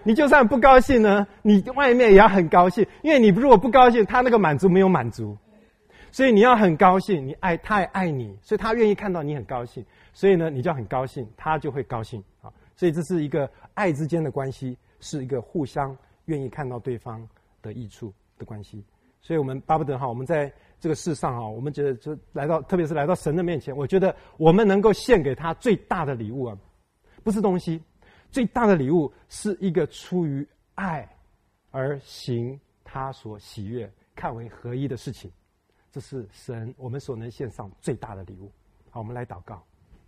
你就算不高兴呢，你外面也要很高兴，因为你如果不高兴，他那个满足没有满足，所以你要很高兴，你爱他也爱你，所以他愿意看到你很高兴，所以呢，你就要很高兴，他就会高兴啊。所以这是一个爱之间的关系，是一个互相愿意看到对方的益处的关系。所以我们巴不得哈，我们在这个世上哈，我们觉得就来到，特别是来到神的面前，我觉得我们能够献给他最大的礼物啊，不是东西，最大的礼物是一个出于爱而行他所喜悦、看为合一的事情。这是神我们所能献上最大的礼物。好，我们来祷告。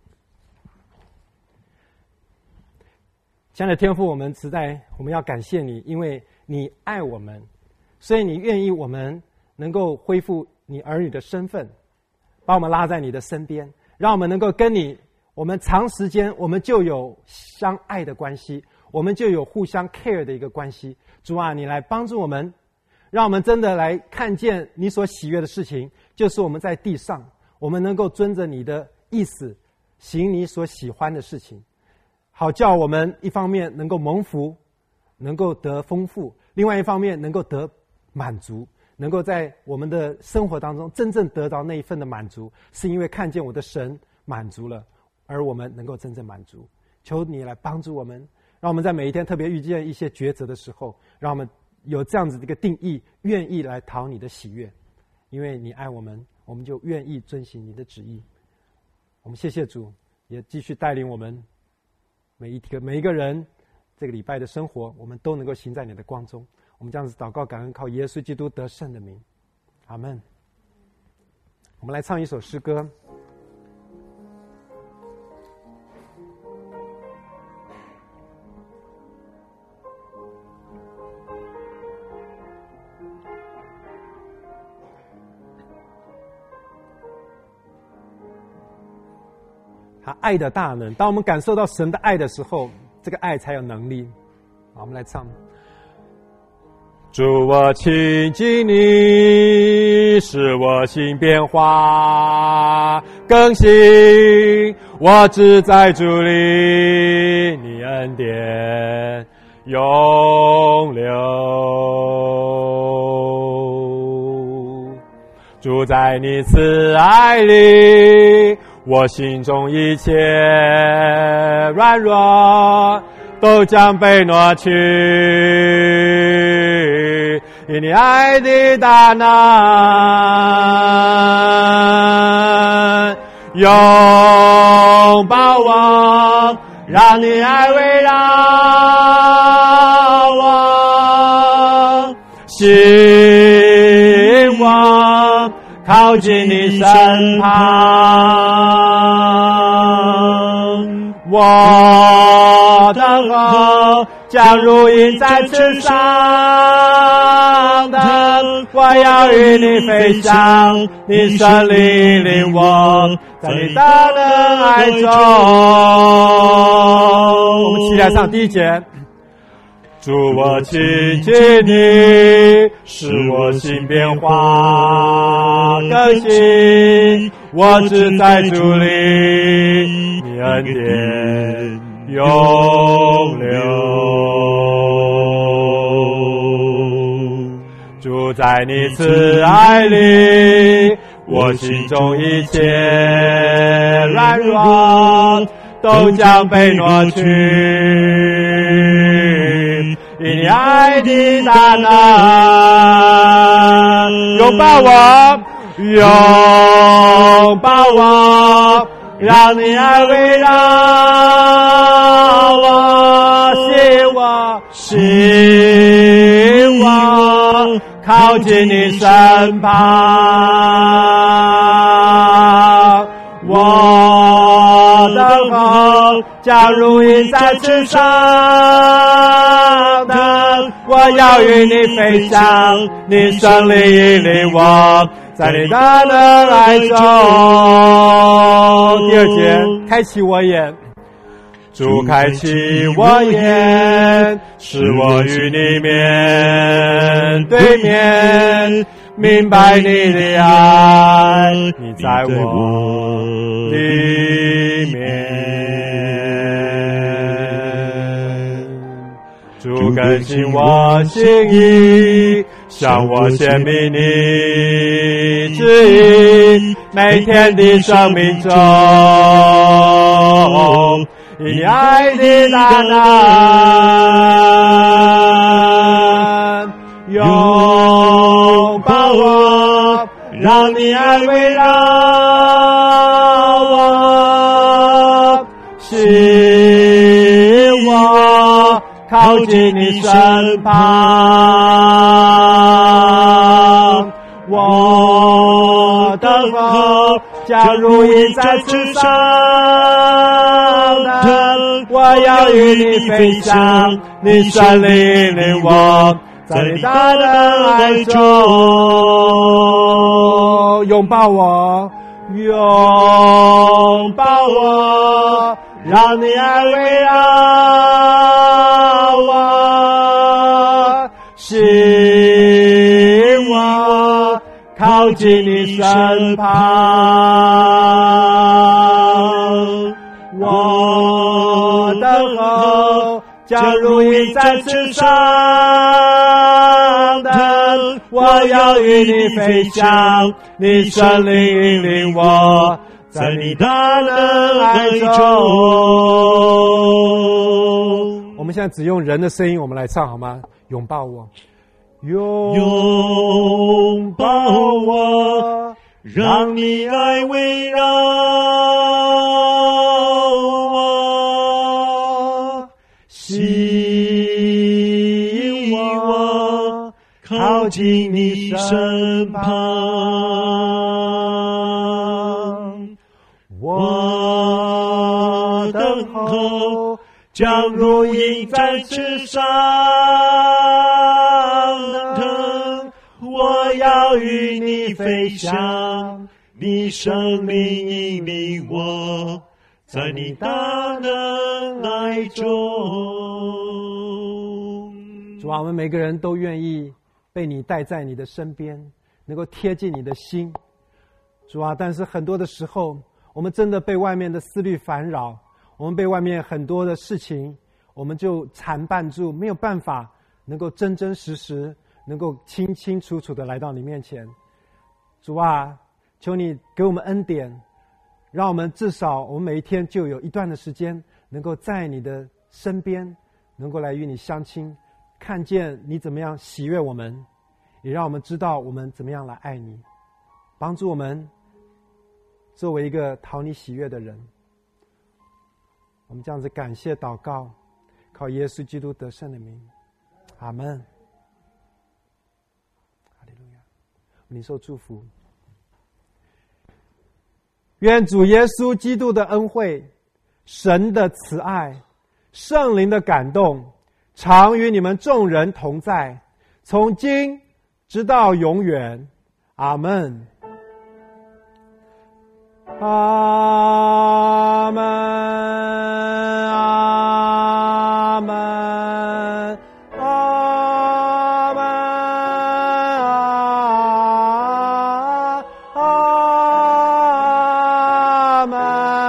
亲爱的天父，我们实在我们要感谢你，因为你爱我们，所以你愿意我们能够恢复你儿女的身份，把我们拉在你的身边，让我们能够跟你，我们长时间我们就有相爱的关系，我们就有互相 care 的一个关系。主啊，你来帮助我们，让我们真的来看见你所喜悦的事情，就是我们在地上，我们能够遵着你的意思，行你所喜欢的事情，好叫我们一方面能够蒙福，能够得丰富，另外一方面能够得满足，能够在我们的生活当中真正得到那一份的满足，是因为看见我的神满足了，而我们能够真正满足。求你来帮助我们，让我们在每一天特别遇见一些抉择的时候，让我们有这样子的一个定义，愿意来讨你的喜悦，因为你爱我们，我们就愿意遵行你的旨意。我们谢谢主，也继续带领我们每一个每一个人，这个礼拜的生活，我们都能够行在你的光中。我们这样子祷告感恩，靠耶稣基督得胜的名，阿们。我们来唱一首诗歌。他爱的大能，当我们感受到神的爱的时候，这个爱才有能力。好，我们来唱。主，我亲近你，使我心变化更新，我只在主里，你恩典永留。住在你慈爱里，我心中一切软弱都将被挪去，因你爱的大能拥抱我，让你爱围绕我，吸引我靠近你身旁，我等候将如鹰展翅上腾，我要与你飞翔，你神领领我，在你大能爱中。我们起来唱第一节。主，我亲近你，使我心变化更新，我只在主里，你恩典永留。住在你慈爱里，我心中一切软弱都将被挪去，因你爱的大能拥抱我，拥抱我，让你爱围绕我，吸引我，吸引我靠近你身旁，我等候将如鹰展翅上腾，我要与你飞翔，你胜利引领我，在你大能爱中。第二节，开启我眼。主，开启我眼，使我与你面对面，明白你的爱，你在我里面。主， 主更新我心意，向我显明你旨意，每天的生命中，以你爱的大能拥抱我，让你爱围绕我，使我靠近你身旁。我等候将如鹰展翅上腾，我要与你飞翔，你神领领我，在你大能爱中拥抱我，拥抱我，让你爱围绕我，使我靠近你身旁。我等候将如鹰展翅上腾，我要与你飞翔，你神领引领我，在你大能爱中。 我们现在只用人的声音，我们来唱好吗？拥抱我， 拥抱我，让你爱围绕我，吸我靠近你身旁。我等候将如鹰展翅上腾，我要与你飞翔，你生命引领我，在你大能爱中。 主啊，我们每个人都愿意被你带在你的身边，能够贴近你的心。主啊，但是很多的时候，我们真的被外面的思虑烦扰，我们被外面很多的事情，我们就缠绊住，没有办法能够真真实实，能够清清楚楚的来到你面前。主啊，求你给我们恩典，让我们至少我们每一天就有一段的时间，能够在你的身边，能够来与你相亲，看见你怎么样喜悦我们，也让我们知道我们怎么样来爱你，帮助我们作为一个讨你喜悦的人。我们这样子感谢祷告，靠耶稣基督得胜的名，阿们。哈利路亚，领受祝福。愿主耶稣基督的恩惠、神的慈爱、圣灵的感动，常与你们众人同在，从今直到永远。阿们。阿们，阿们，阿们，阿们，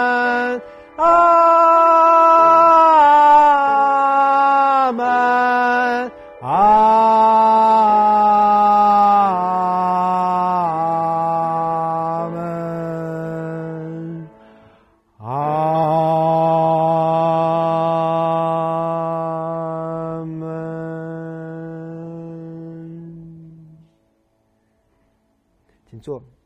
阿门，阿门，阿门。请坐。